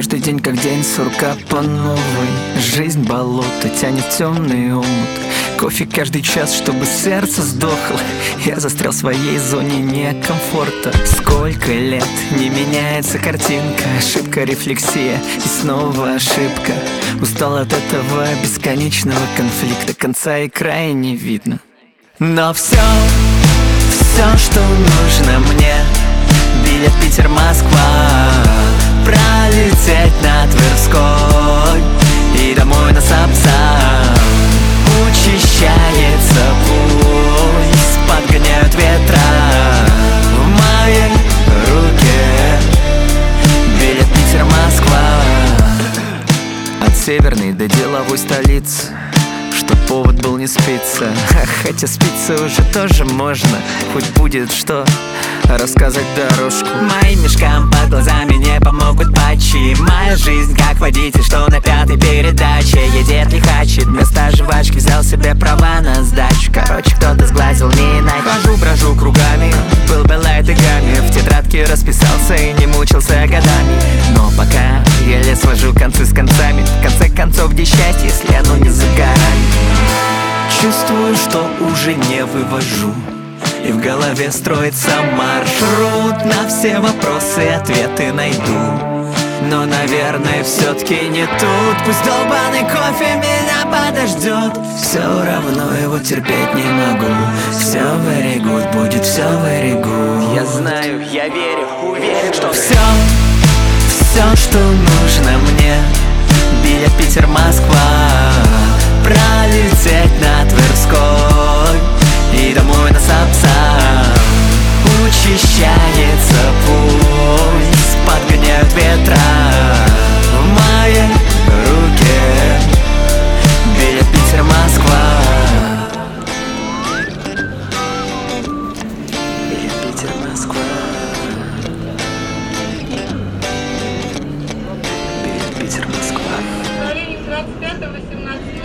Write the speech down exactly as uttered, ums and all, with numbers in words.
Каждый день как день, сурка по новой. Жизнь болото тянет в темный омут. Кофе каждый час, чтобы сердце сдохло. Я застрял в своей зоне некомфорта. Сколько лет не меняется картинка. Ошибка, рефлексия и снова ошибка. Устал от этого бесконечного конфликта. Конца и края не видно. Но все, все, что нужно мне, билет Питер-Москва, пролететь на Тверской и домой на Сапсан. Учащается пульс, подгоняют ветра в моей руке. Билет Питер-Москва. От северной до деловой столицы, что повод был не спиться. Хотя спиться уже тоже можно. Хоть будет что рассказать дорожку. Моим мешкам под глазами не помогут патчи. Моя жизнь как водитель, что на пятой передаче едет лихачит. Вместо жвачки взял себе права на сдачу. Короче, кто-то сглазил не иначе. Хожу, брожу кругами, был бы лайт и гамми. В тетрадке расписался и не мучился годами. Но пока еле свожу концы с концами. В конце концов, где счастье, если оно не за горами? Чувствую, что уже не вывожу, и в голове строится маршрут. На все вопросы ответы найду, но, наверное, все-таки не тут. Пусть долбаный кофе меня подождет, все равно его терпеть не могу. Все very good, будет все very good. Я знаю, я верю, уверен, что все, все, что нужно мне, билет Питер-Москва, пролететь на Тверской и домой на Сапсан. Учащается пульс, подгоняют ветра в моей руке. Билет Питер-Москва. Билет Питер-Москва. Билет Питер-Москва. двадцать пятого восемнадцатого